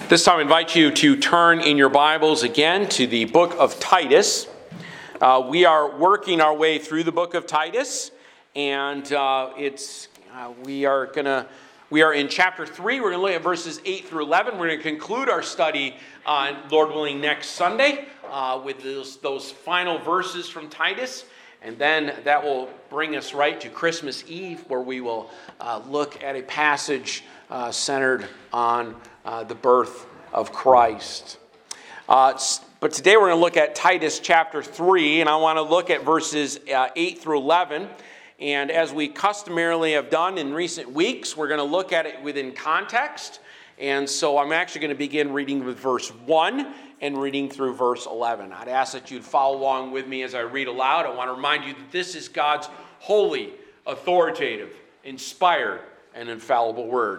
This time I invite you to turn in your Bibles again to the book of Titus. We are working our way through the book of Titus, and we are in chapter 3. We're going to look at verses 8 through 11. We're going to conclude our study, Lord willing, next Sunday with those final verses from Titus. And then that will bring us right to Christmas Eve, where we will look at a passage centered on the birth of Christ. But today we're going to look at Titus chapter 3, and I want to look at verses 8 through 11. And as we customarily have done in recent weeks, we're going to look at it within context. And so I'm actually going to begin reading with verse 1 and reading through verse 11. I'd ask that you'd follow along with me as I read aloud. I want to remind you that this is God's holy, authoritative, inspired, and infallible word.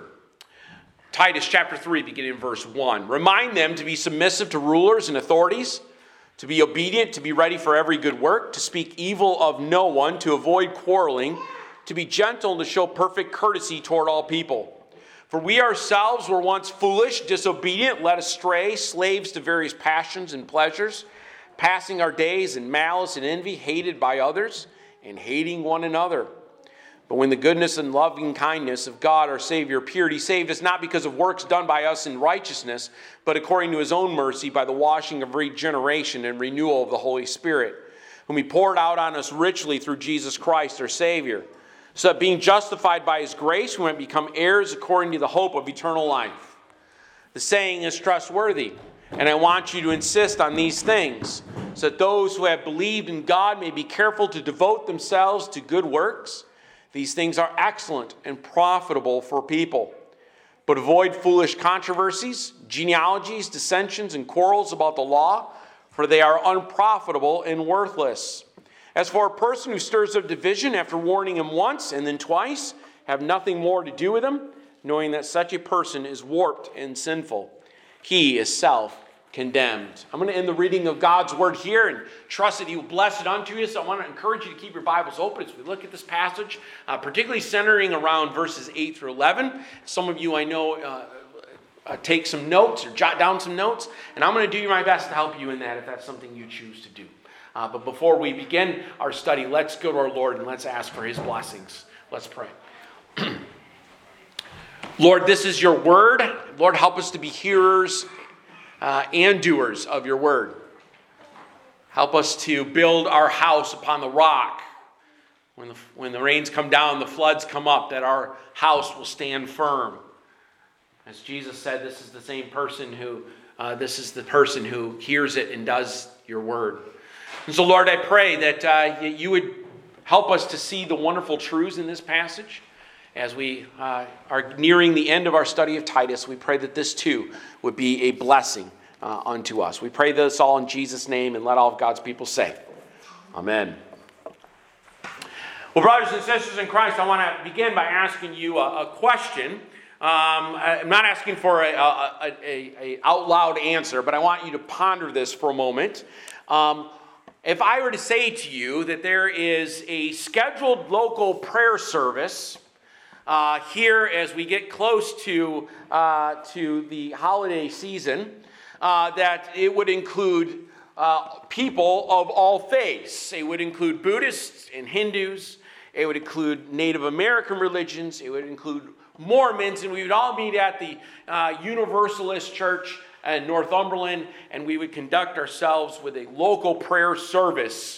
Titus chapter 3, beginning in verse 1. Remind them to be submissive to rulers and authorities, to be obedient, to be ready for every good work, to speak evil of no one, to avoid quarreling, to be gentle and to show perfect courtesy toward all people. For we ourselves were once foolish, disobedient, led astray, slaves to various passions and pleasures, passing our days in malice and envy, hated by others, and hating one another. But when the goodness and loving kindness of God our Savior appeared, He saved us not because of works done by us in righteousness, but according to His own mercy by the washing of regeneration and renewal of the Holy Spirit, whom He poured out on us richly through Jesus Christ our Savior, so that being justified by His grace, we might become heirs according to the hope of eternal life. The saying is trustworthy, and I want you to insist on these things, so that those who have believed in God may be careful to devote themselves to good works. These things are excellent and profitable for people. But avoid foolish controversies, genealogies, dissensions, and quarrels about the law, for they are unprofitable and worthless. As for a person who stirs up division after warning him once and then twice, have nothing more to do with him, knowing that such a person is warped and sinful. He is self-condemned. I'm going to end the reading of God's word here and trust that He will bless it unto you. So I want to encourage you to keep your Bibles open as we look at this passage, particularly centering around verses 8 through 11. Some of you I know take some notes or jot down some notes, and I'm going to do my best to help you in that if that's something you choose to do. But before we begin our study, let's go to our Lord and let's ask for His blessings. Let's pray. Lord, this is your word. Lord, help us to be hearers and doers of your word. Help us to build our house upon the rock. When the rains come down, the floods come up, that our house will stand firm. As Jesus said, this is the person who hears it and does your word. And so, Lord, I pray that you would help us to see the wonderful truths in this passage. As we are nearing the end of our study of Titus, we pray that this too would be a blessing unto us. We pray this all in Jesus' name, and let all of God's people say, Amen. Well, brothers and sisters in Christ, I want to begin by asking you a question. I'm not asking for a out loud answer, but I want you to ponder this for a moment. If I were to say to you that there is a scheduled local prayer service here as we get close to the holiday season, that it would include people of all faiths. It would include Buddhists and Hindus. It would include Native American religions. It would include Mormons. And we would all meet at the Universalist Church in Northumberland, and we would conduct ourselves with a local prayer service.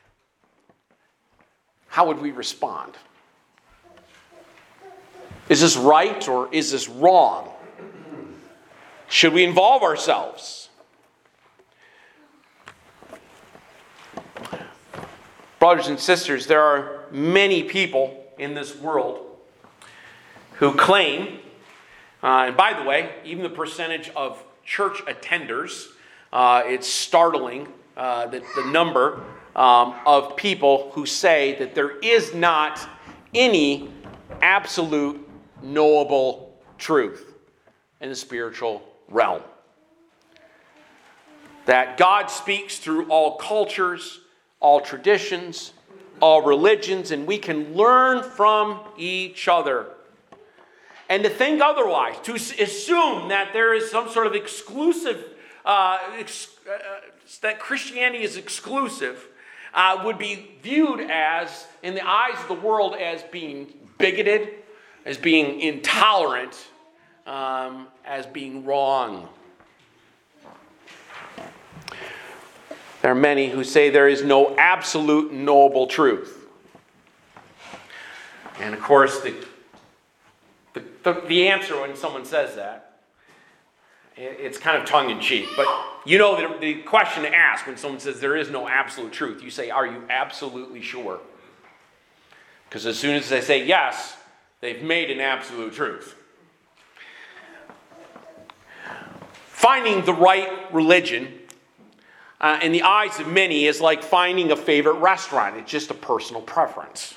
How would we respond? Is this right or is this wrong? Should we involve ourselves? Brothers and sisters, there are many people in this world who claim, and by the way, even the percentage of church attenders, it's startling the number of people who say that there is not any absolute knowable truth in the spiritual realm. That God speaks through all cultures, all traditions, all religions, and we can learn from each other. And to think otherwise, to assume that there is some sort of exclusive, that Christianity is exclusive, would be viewed as, in the eyes of the world, as being bigoted, as being intolerant, as being wrong. There are many who say there is no absolute knowable truth. And of course, the answer when someone says that, it's kind of tongue-in-cheek. But you know the question to ask when someone says there is no absolute truth. You say, are you absolutely sure? Because as soon as they say yes, they've made an absolute truth. Finding the right religion in the eyes of many is like finding a favorite restaurant. It's just a personal preference.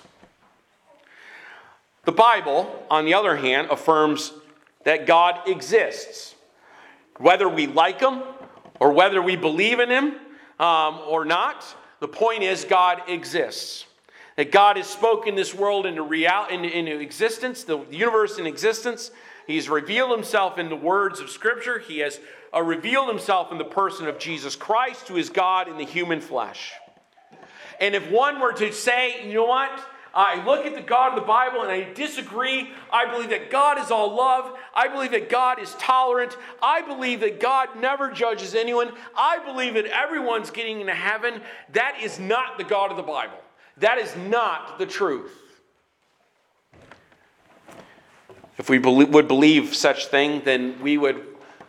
The Bible, on the other hand, affirms that God exists. Whether we like Him or whether we believe in Him or not, the point is God exists. That God has spoken this world into existence, the universe in existence. He's revealed Himself in the words of Scripture. He has revealed Himself in the person of Jesus Christ, who is God in the human flesh. And if one were to say, you know what? I look at the God of the Bible and I disagree. I believe that God is all love. I believe that God is tolerant. I believe that God never judges anyone. I believe that everyone's getting into heaven. That is not the God of the Bible. That is not the truth. If we would believe such thing, then we would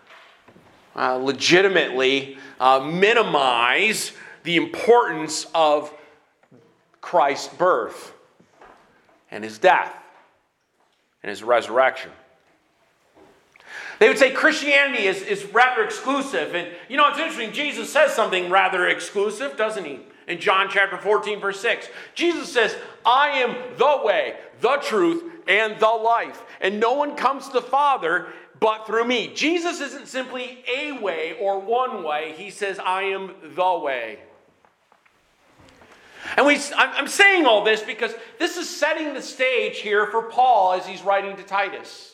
legitimately minimize the importance of Christ's birth and His death and His resurrection. They would say Christianity is rather exclusive. And you know, it's interesting. Jesus says something rather exclusive, doesn't He? In John chapter 14, verse 6. Jesus says, I am the way, the truth, and the life. And no one comes to the Father but through me. Jesus isn't simply a way or one way. He says, I am the way. And I'm saying all this because this is setting the stage here for Paul as he's writing to Titus.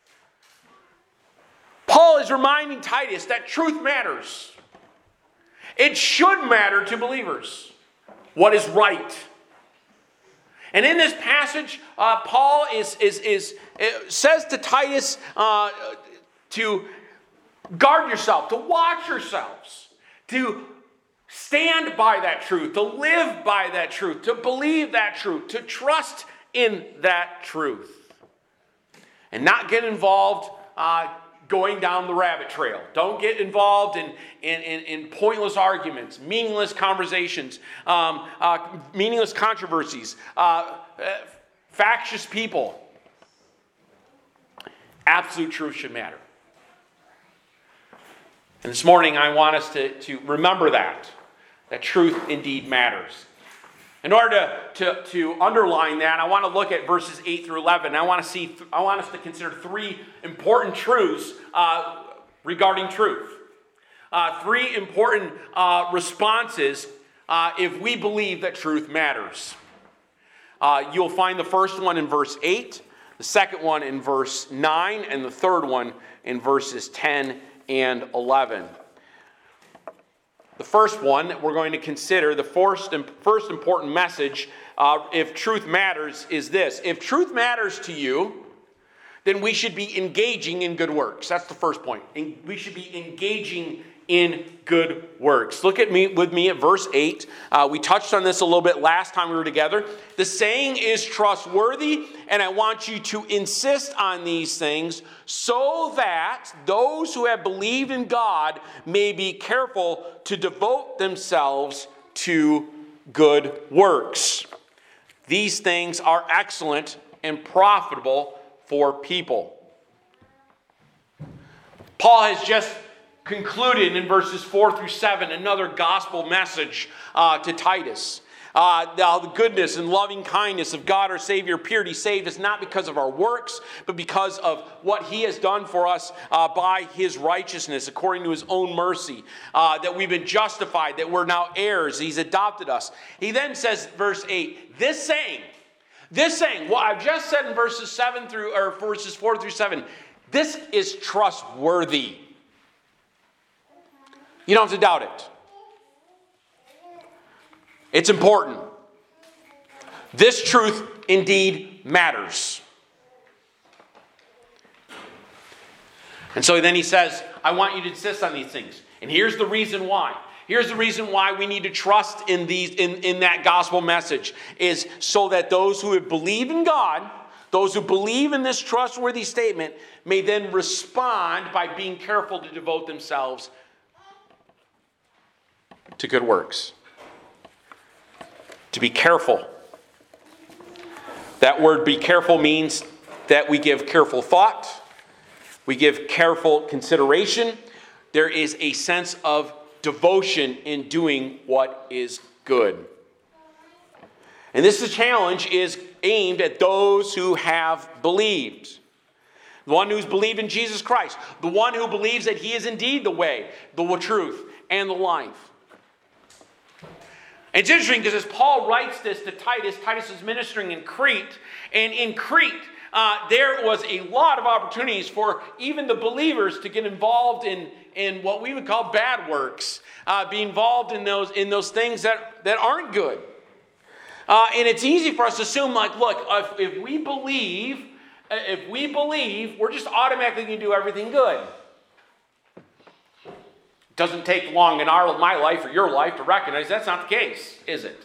Paul is reminding Titus that truth matters. It should matter to believers what is right. And in this passage, Paul says to Titus to guard yourself, to watch yourselves, to stand by that truth, to live by that truth, to believe that truth, to trust in that truth, and not get involved going down the rabbit trail. Don't get involved in pointless arguments, meaningless conversations, meaningless controversies, factious people. Absolute truth should matter. And this morning I want us to remember that truth indeed matters. In order to underline that, I want to look at verses 8 through 11. I want us to consider three important truths regarding truth. Three important responses if we believe that truth matters. You'll find the first one in verse 8, the second one in verse 9, and the third one in verses 10 and 11. The first one that we're going to consider, the first important message, if truth matters, is this. If truth matters to you, then we should be engaging in good works. That's the first point. We should be engaging in good works. Look with me at verse 8. We touched on this a little bit last time we were together. The saying is trustworthy, and I want you to insist on these things so that those who have believed in God may be careful to devote themselves to good works. These things are excellent and profitable for people. Paul has just concluded in verses 4 through 7 another gospel message to Titus. The goodness and loving kindness of God our Savior appeared. He saved us not because of our works, but because of what He has done for us by His righteousness, according to His own mercy, that we've been justified, that we're now heirs. He's adopted us. He then says, verse 8, this saying, This saying, what I've just said in verses 4 through 7, this is trustworthy. You don't have to doubt it. It's important. This truth indeed matters. And so then he says, I want you to insist on these things. And here's the reason why. Here's the reason why we need to trust in that gospel message, is so that those who have believed in God, those who believe in this trustworthy statement, may then respond by being careful to devote themselves to good works. To be careful. That word be careful means that we give careful thought. We give careful consideration. There is a sense of devotion in doing what is good. And this challenge is aimed at those who have believed. The one who's believed in Jesus Christ. The one who believes that he is indeed the way, the truth, and the life. And it's interesting because as Paul writes this to Titus, Titus is ministering in Crete. And in Crete, there was a lot of opportunities for even the believers to get involved in what we would call bad works, be involved in those things that aren't good. And it's easy for us to assume, like, look, if we believe, we're just automatically going to do everything good. It doesn't take long in my life or your life to recognize that's not the case, is it?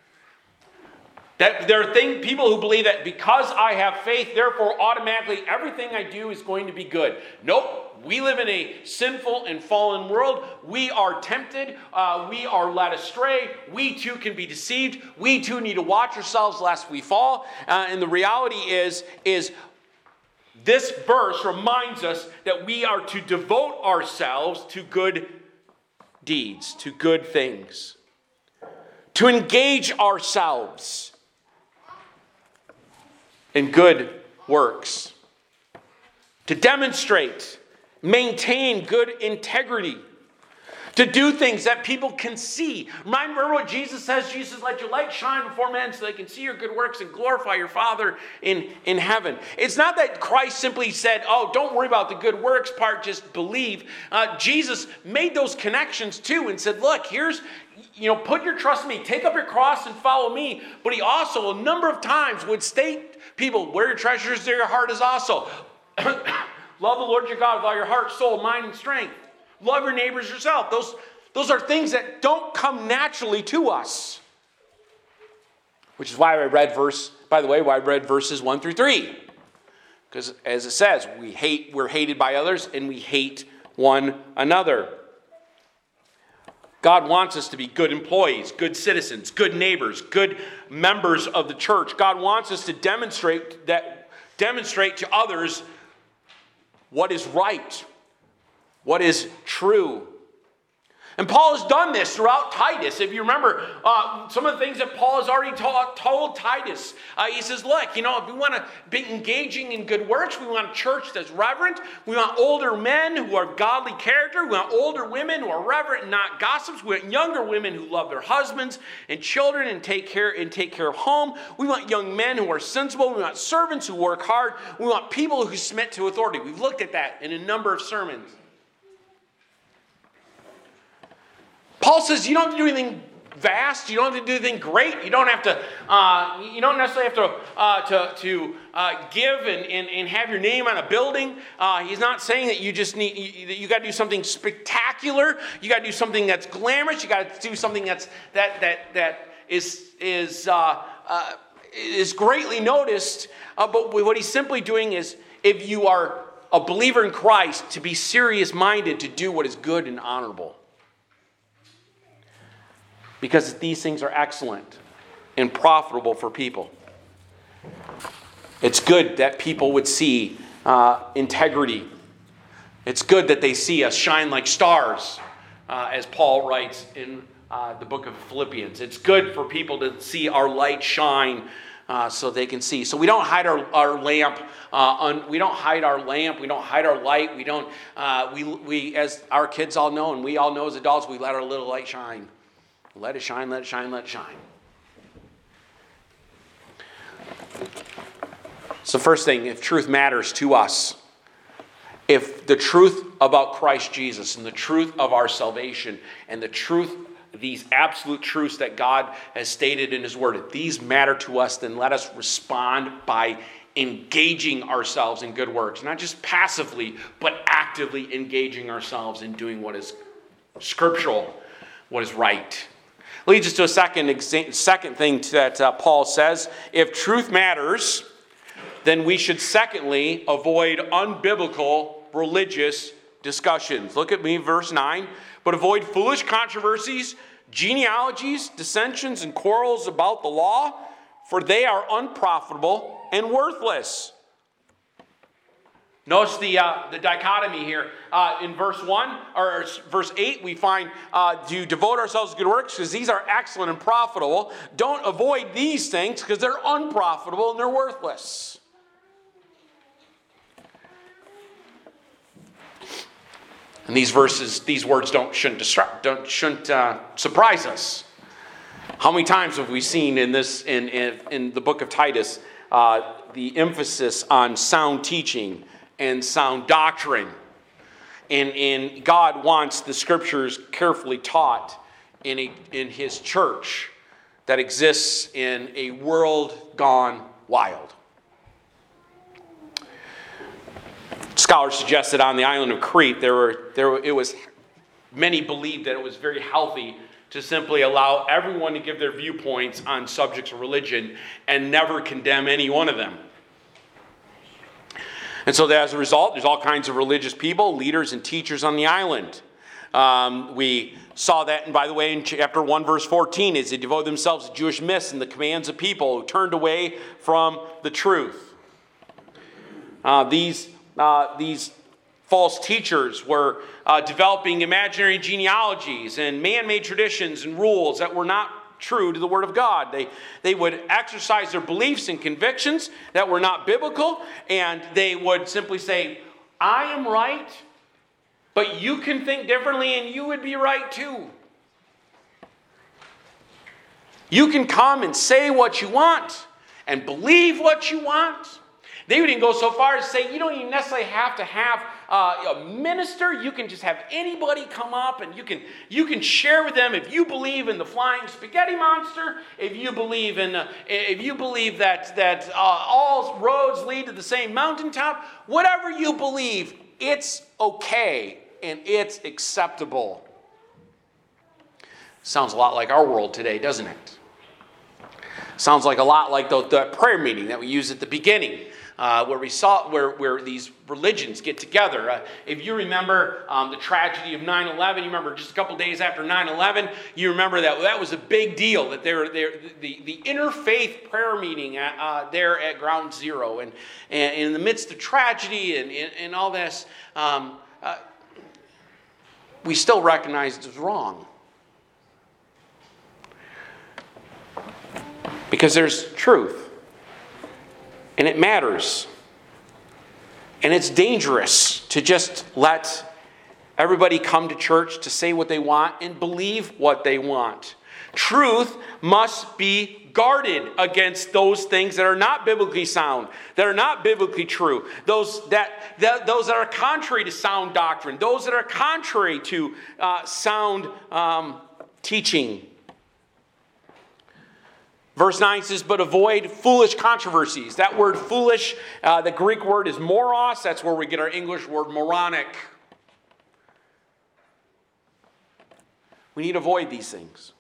That there are people who believe that because I have faith, therefore automatically everything I do is going to be good. Nope. We live in a sinful and fallen world. We are tempted. We are led astray. We too can be deceived. We too need to watch ourselves lest we fall. And the reality is this verse reminds us that we are to devote ourselves to good deeds, to good things, to engage ourselves in good works, to demonstrate, maintain good integrity, to do things that people can see. Remember what Jesus says? Jesus, let your light shine before men so they can see your good works and glorify your Father in heaven. It's not that Christ simply said, oh, don't worry about the good works part, just believe. Jesus made those connections too and said, look, here's, put your trust in me, take up your cross and follow me. But he also, a number of times, would state people, where your treasure is, there your heart is also. Love the Lord your God with all your heart, soul, mind, and strength. Love your neighbors yourself. Those are things that don't come naturally to us. Which is why I read verses 1 through 3. Because as it says, we're hated by others and we hate one another. God wants us to be good employees, good citizens, good neighbors, good members of the church. God wants us to demonstrate to others what is right, what is true. And Paul has done this throughout Titus. If you remember some of the things that Paul has already told Titus, he says, look, if we want to be engaging in good works, we want a church that's reverent. We want older men who are godly character. We want older women who are reverent and not gossips. We want younger women who love their husbands and children and take care of home. We want young men who are sensible. We want servants who work hard. We want people who submit to authority. We've looked at that in a number of sermons. Paul says you don't have to do anything vast. You don't have to do anything great. You don't have to. You don't necessarily have to give and have your name on a building. He's not saying that you just need. That you got to do something spectacular. You got to do something that's glamorous. You got to do something that is greatly noticed. But what he's simply doing is, if you are a believer in Christ, to be serious-minded to do what is good and honorable. Because these things are excellent and profitable for people. It's good that people would see integrity. It's good that they see us shine like stars, as Paul writes in the book of Philippians. It's good for people to see our light shine so they can see. So we don't hide our lamp. We don't hide our lamp. We don't hide our light. We don't. We as our kids all know, and we all know as adults, we let our little light shine. Let it shine, let it shine, let it shine. So first thing, if truth matters to us, if the truth about Christ Jesus and the truth of our salvation and the truth, these absolute truths that God has stated in His Word, if these matter to us, then let us respond by engaging ourselves in good works. Not just passively, but actively engaging ourselves in doing what is scriptural, what is right. Leads us to a second thing that Paul says. If truth matters, then we should secondly avoid unbiblical religious discussions. Look at me, verse 9. But avoid foolish controversies, genealogies, dissensions, and quarrels about the law, for they are unprofitable and worthless. Notice the dichotomy here. In verse 1 or verse 8, we find to devote ourselves to good works because these are excellent and profitable. Don't avoid these things because they're unprofitable and they're worthless. And these words shouldn't surprise us. How many times have we seen in the book of Titus the emphasis on sound teaching and sound doctrine? And God wants the scriptures carefully taught in His church that exists in a world gone wild. Scholars suggest that on the island of Crete, many believed that it was very healthy to simply allow everyone to give their viewpoints on subjects of religion and never condemn any one of them. And so as a result, there's all kinds of religious people, leaders and teachers on the island. We saw that, and by the way, in chapter 1, verse 14, as they devoted themselves to Jewish myths and the commands of people who turned away from the truth. These false teachers were developing imaginary genealogies and man-made traditions and rules that were not true to the Word of God. They would exercise their beliefs and convictions that were not biblical, and they would simply say, I am right, but you can think differently and you would be right too. You can come and say what you want and believe what you want. They would even go so far as to say you don't even necessarily have to have a minister. You can just have anybody come up and you can share with them if you believe in the flying spaghetti monster, if you believe that all roads lead to the same mountaintop, whatever you believe, it's okay and it's acceptable. Sounds a lot like our world today, doesn't it? Sounds like a lot like the prayer meeting that we used at the beginning. Where these religions get together. If you remember the tragedy of 9/11, you remember just a couple days after 9/11, you remember that was a big deal, that the interfaith prayer meeting there at Ground Zero. And in the midst of tragedy and all this, we still recognize it was wrong. Because there's truth. And it matters. And it's dangerous to just let everybody come to church to say what they want and believe what they want. Truth must be guarded against those things that are not biblically sound, that are not biblically true, those that are contrary to sound doctrine, those that are contrary to sound teaching. Verse 9 says, but avoid foolish controversies. That word foolish, the Greek word is moros. That's where we get our English word moronic. We need to avoid these things.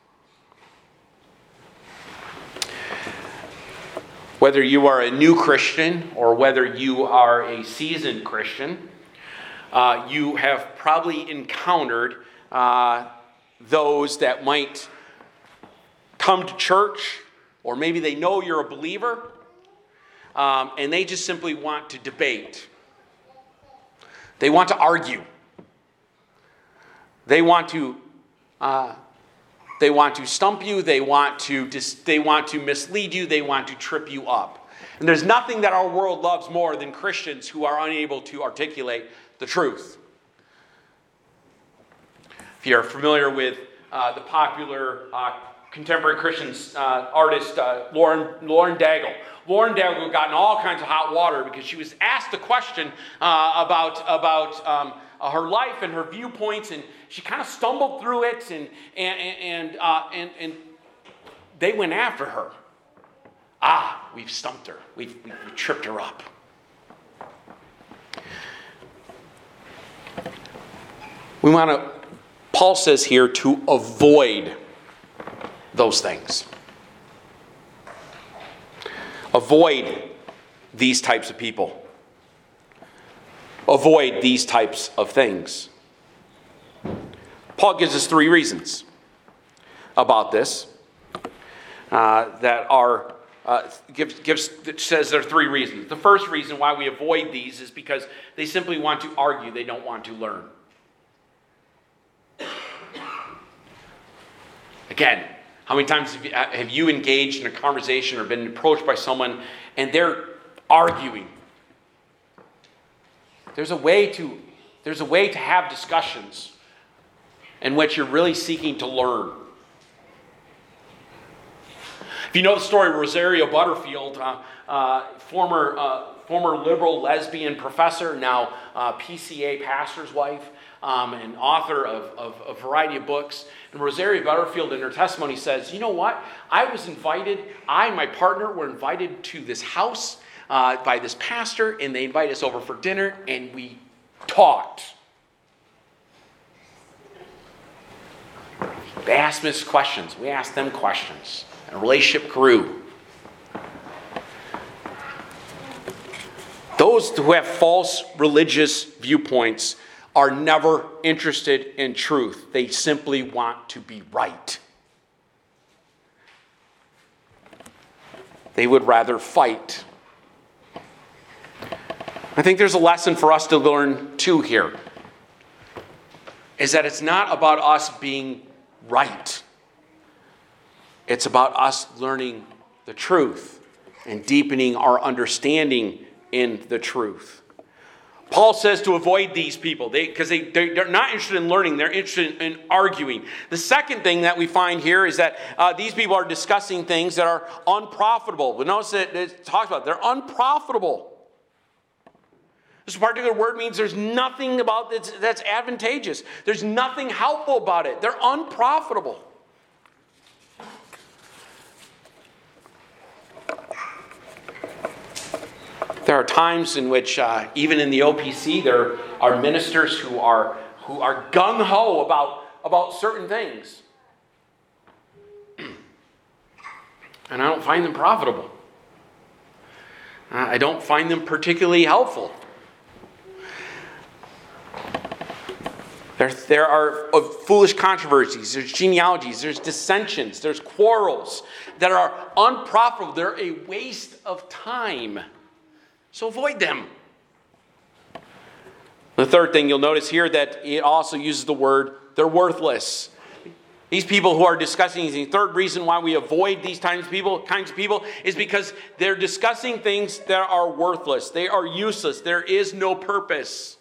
Whether you are a new Christian or whether you are a seasoned Christian, you have probably encountered those that might come to church, or maybe they know you're a believer, and they just simply want to debate. They want to argue. They want to stump you. They want to mislead you. They want to trip you up. And there's nothing that our world loves more than Christians who are unable to articulate the truth. If you're familiar with the popular contemporary Christian artist Lauren Daigle. Lauren Daigle got in all kinds of hot water because she was asked a question about her life and her viewpoints, and she kind of stumbled through it, and they went after her. We've stumped her. We've tripped her up. Paul says here, to avoid those things. Avoid these types of people. Avoid these types of things. Paul gives us 3 reasons about this says there are 3 reasons. The first reason why we avoid these is because they simply want to argue. They don't want to learn. Again, how many times have you engaged in a conversation or been approached by someone and they're arguing? There's a way to have discussions in which you're really seeking to learn. If you know the story of Rosario Butterfield, former liberal lesbian professor, now PCA pastor's wife, and author of a variety of books. And Rosario Butterfield in her testimony says, you know what? I and my partner were invited to this house by this pastor, and they invited us over for dinner, and we talked. They asked us questions. We asked them questions. And a relationship grew. Those who have false religious viewpoints are never interested in truth. They simply want to be right. They would rather fight. I think there's a lesson for us to learn too here. Is that it's not about us being right. It's about us learning the truth and deepening our understanding in the truth. Paul says to avoid these people because they're not interested in learning. They're interested in arguing. The second thing that we find here is that these people are discussing things that are unprofitable. But notice that it talks about they're unprofitable. This particular word means there's nothing about it that's advantageous. There's nothing helpful about it. They're unprofitable. There are times in which, even in the OPC, there are ministers who are gung-ho about certain things. And I don't find them profitable. I don't find them particularly helpful. There are foolish controversies, there's genealogies, there's dissensions, there's quarrels that are unprofitable. They're a waste of time. So avoid them. The third thing you'll notice here that it also uses the word, they're worthless. These people who are discussing these, the third reason why we avoid these kinds of people is because they're discussing things that are worthless. They are useless. There is no purpose.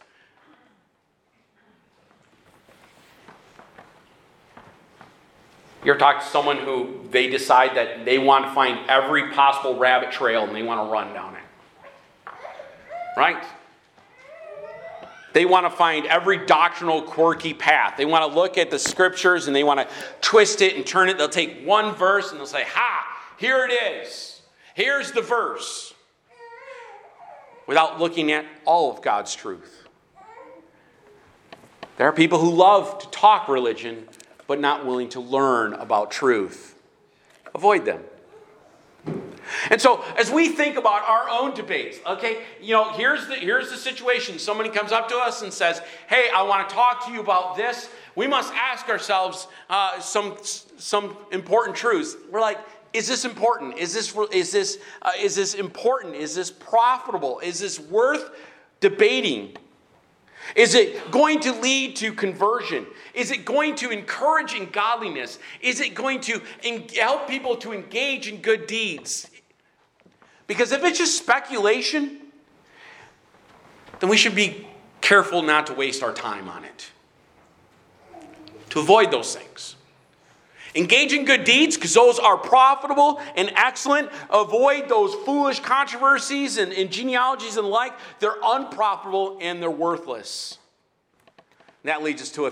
You ever talk to someone who they decide that they want to find every possible rabbit trail and they want to run down it? Right? They want to find every doctrinal quirky path. They want to look at the scriptures and they want to twist it and turn it. They'll take one verse and they'll say, here it is. Here's the verse. Without looking at all of God's truth. There are people who love to talk religion, but not willing to learn about truth. Avoid them. And so, as we think about our own debates, okay, here's the situation. Somebody comes up to us and says, "Hey, I want to talk to you about this." We must ask ourselves some important truths. We're like, is this important? Is this important? Is this profitable? Is this worth debating? Is it going to lead to conversion? Is it going to encourage in godliness? Is it going to help people to engage in good deeds? Because if it's just speculation, then we should be careful not to waste our time on it. To avoid those things. Engage in good deeds because those are profitable and excellent. Avoid those foolish controversies and genealogies and the like. They're unprofitable and they're worthless. And that leads us to a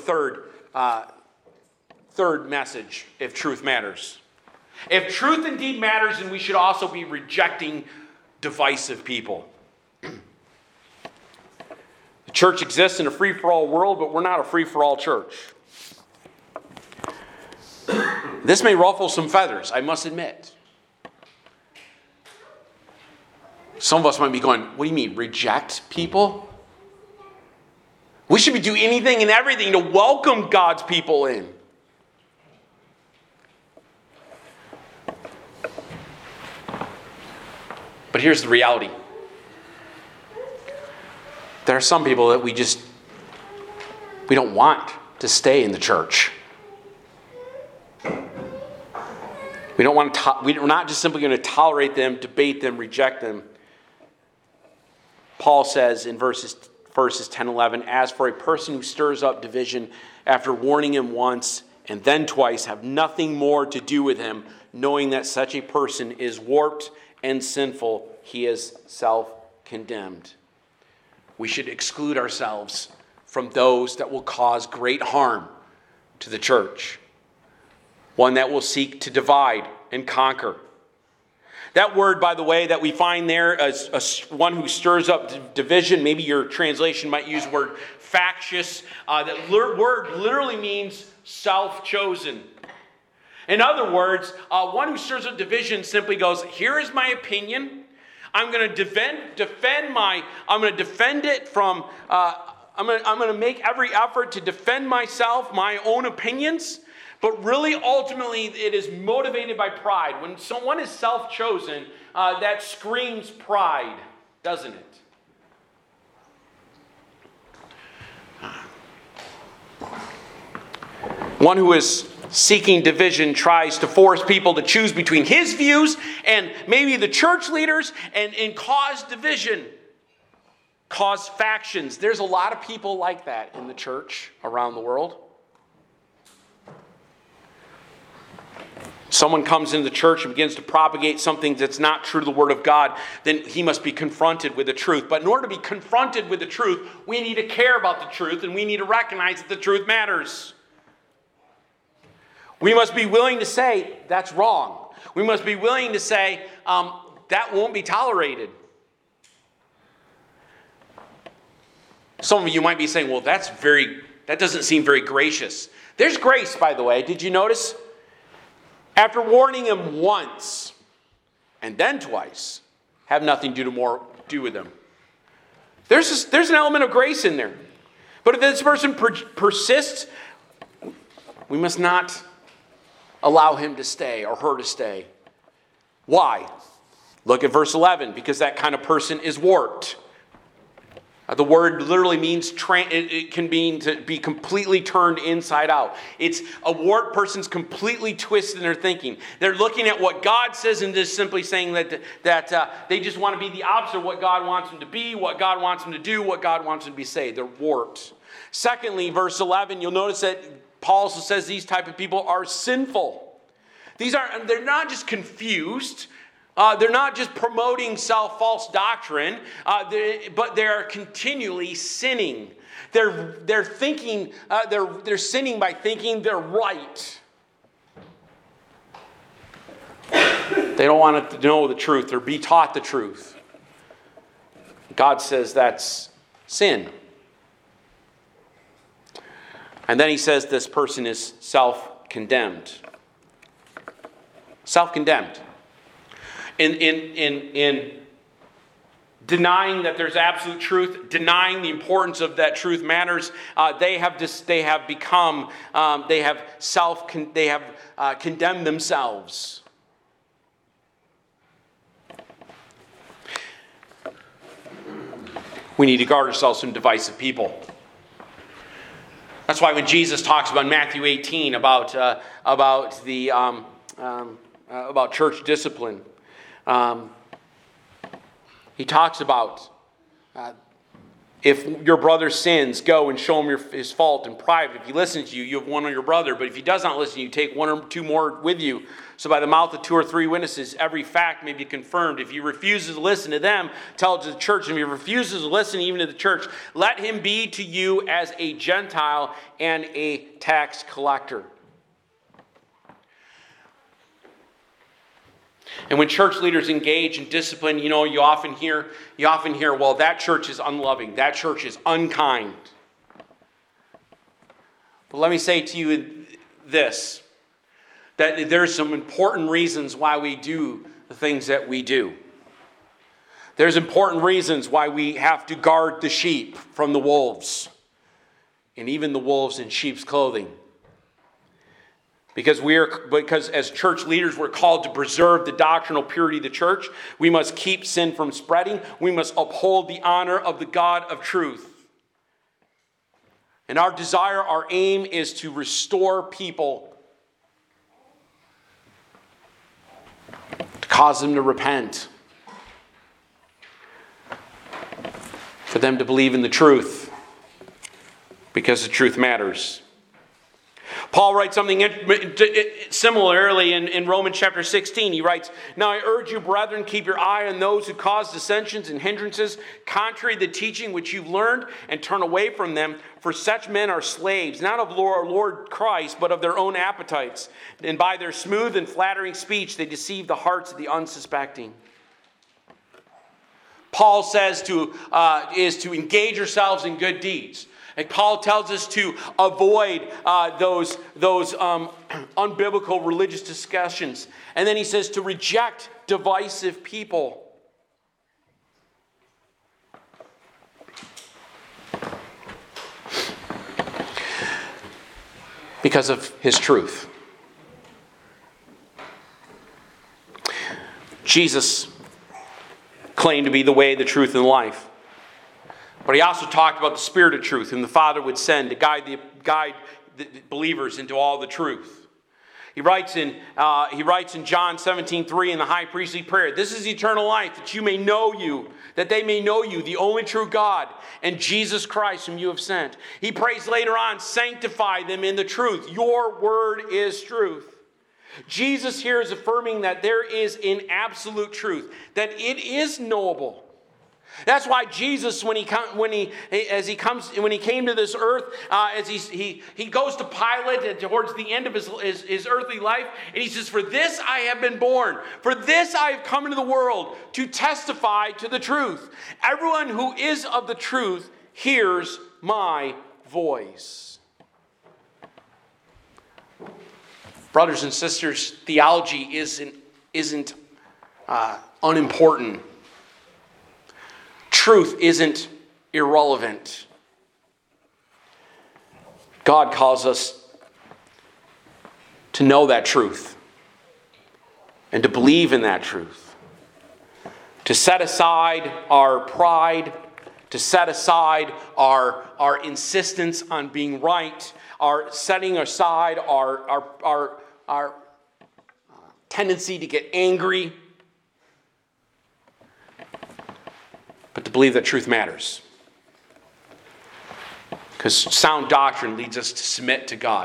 third message, if truth matters. If truth indeed matters, then we should also be rejecting divisive people. The church exists in a free-for-all world, but we're not a free-for-all church. This may ruffle some feathers, I must admit. Some of us might be going, what do you mean, reject people? We should be doing anything and everything to welcome God's people in. But here's the reality. There are some people that we don't want to stay in the church. We're not just simply going to tolerate them, debate them, reject them. Paul says in verses 10 and 11, as for a person who stirs up division after warning him once and then twice, have nothing more to do with him, knowing that such a person is warped and sinful, he is self-condemned. We should exclude ourselves from those that will cause great harm to the church. One that will seek to divide and conquer. That word, by the way, that we find there as one who stirs up division, maybe your translation might use the word factious. That word literally means self-chosen. In other words, one who stirs up division simply goes, here is my opinion. I'm going to defend it from, I'm going to make every effort to defend myself, my own opinions. But really, ultimately, it is motivated by pride. When someone is self-chosen, that screams pride, doesn't it? One who is seeking division tries to force people to choose between his views and maybe the church leaders and cause division, cause factions. There's a lot of people like that in the church around the world. Someone comes into the church and begins to propagate something that's not true to the Word of God, then he must be confronted with the truth. But in order to be confronted with the truth, we need to care about the truth and we need to recognize that the truth matters. We must be willing to say, that's wrong. We must be willing to say, that won't be tolerated. Some of you might be saying, well, that doesn't seem very gracious. There's grace, by the way. Did you notice? After warning him once and then twice, have nothing to do with them. There's an element of grace in there. But if this person persists, we must not allow him to stay or her to stay. Why? Look at verse 11, because that kind of person is warped. The word literally means, it can mean to be completely turned inside out. It's a warped person's completely twisted in their thinking. They're looking at what God says and just simply saying that they just want to be the opposite of what God wants them to be, what God wants them to do, what God wants them to be say. They're warped. Secondly, verse 11, you'll notice that Paul also says these type of people are sinful. They're not just confused. They're not just promoting false doctrine, but they're continually sinning. They're thinking. They're sinning by thinking they're right. They don't want to know the truth or be taught the truth. God says that's sin. And then he says this person is self-condemned. Self-condemned. In denying that there's absolute truth, denying the importance of that truth matters, they have condemned themselves. We need to guard ourselves from divisive people. That's why when Jesus talks about Matthew 18 about church discipline. He talks about If your brother sins, go and show him his fault in private. If he listens to you, you have one on your brother. But if he does not listen to you, take one or two more with you. So by the mouth of 2 or 3 witnesses, every fact may be confirmed. If he refuses to listen to them, tell it to the church. And if he refuses to listen even to the church, let him be to you as a Gentile and a tax collector. And when church leaders engage in discipline, you often hear, well, that church is unloving. That church is unkind. But let me say to you this, that there's some important reasons why we do the things that we do. There's important reasons why we have to guard the sheep from the wolves, and even the wolves in sheep's clothing. Because as church leaders, we're called to preserve the doctrinal purity of the church. We must keep sin from spreading. We must uphold the honor of the God of truth. And our desire, our aim is to restore people, to cause them to repent, for them to believe in the truth, because the truth matters. Paul writes something similarly in Romans chapter 16. He writes, "Now I urge you, brethren, keep your eye on those who cause dissensions and hindrances, contrary to the teaching which you've learned, and turn away from them. For such men are slaves, not of our Lord Christ, but of their own appetites. And by their smooth and flattering speech, they deceive the hearts of the unsuspecting." Paul says is to engage yourselves in good deeds. And Paul tells us to avoid those unbiblical religious discussions. And then he says to reject divisive people. Because of his truth. Jesus claimed to be the way, the truth, and the life. But he also talked about the Spirit of truth, whom the Father would send to guide the believers into all the truth. He writes in John 17:3 in the high priestly prayer, "This is eternal life, that you may know you, that they may know you, the only true God, and Jesus Christ, whom you have sent." He prays later on, "Sanctify them in the truth. Your word is truth." Jesus here is affirming that there is an absolute truth, that it is knowable. That's why Jesus, when he came to this earth, as he goes to Pilate towards the end of his earthly life, and he says, "For this I have been born, for this I have come into the world, to testify to the truth. Everyone who is of the truth hears my voice." Brothers and sisters, theology isn't unimportant. Truth isn't irrelevant. God calls us to know that truth and to believe in that truth, to set aside our pride, to set aside our insistence on being right, our setting aside our tendency to get angry, but to believe that truth matters. Because sound doctrine leads us to submit to God.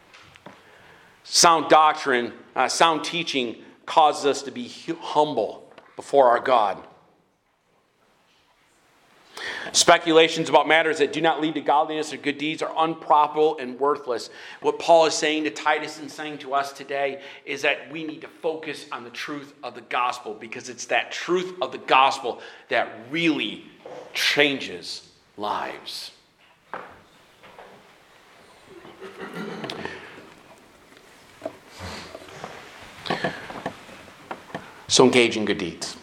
Sound doctrine, sound teaching causes us to be humble before our God. Speculations about matters that do not lead to godliness or good deeds are unprofitable and worthless. What Paul is saying to Titus and saying to us today is that we need to focus on the truth of the gospel, because it's that truth of the gospel that really changes lives. So engage in good deeds.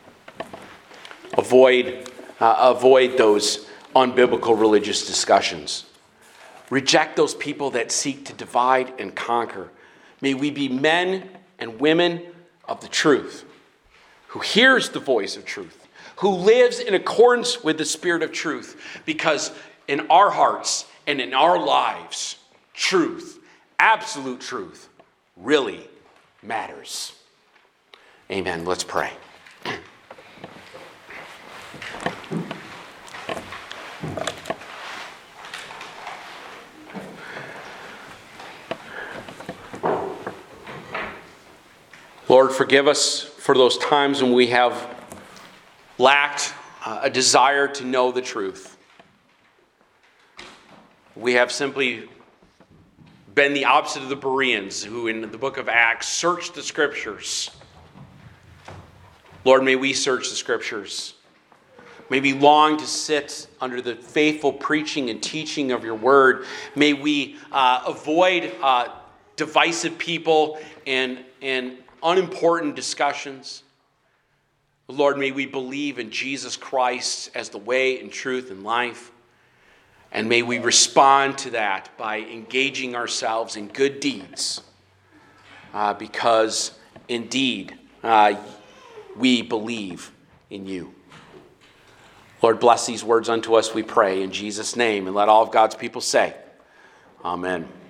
Avoid those unbiblical religious discussions. Reject those people that seek to divide and conquer. May we be men and women of the truth, who hears the voice of truth, who lives in accordance with the Spirit of truth, because in our hearts and in our lives, truth, absolute truth, really matters. Amen. Let's pray. Lord, forgive us for those times when we have lacked a desire to know the truth. We have simply been the opposite of the Bereans, who in the book of Acts searched the Scriptures. Lord, may we search the Scriptures. May we long to sit under the faithful preaching and teaching of your word. May we avoid divisive people and unimportant discussions. Lord, may we believe in Jesus Christ as the way and truth and life. And may we respond to that by engaging ourselves in good deeds. Because indeed, we believe in you. Lord, bless these words unto us, we pray, in Jesus' name. And let all of God's people say, Amen.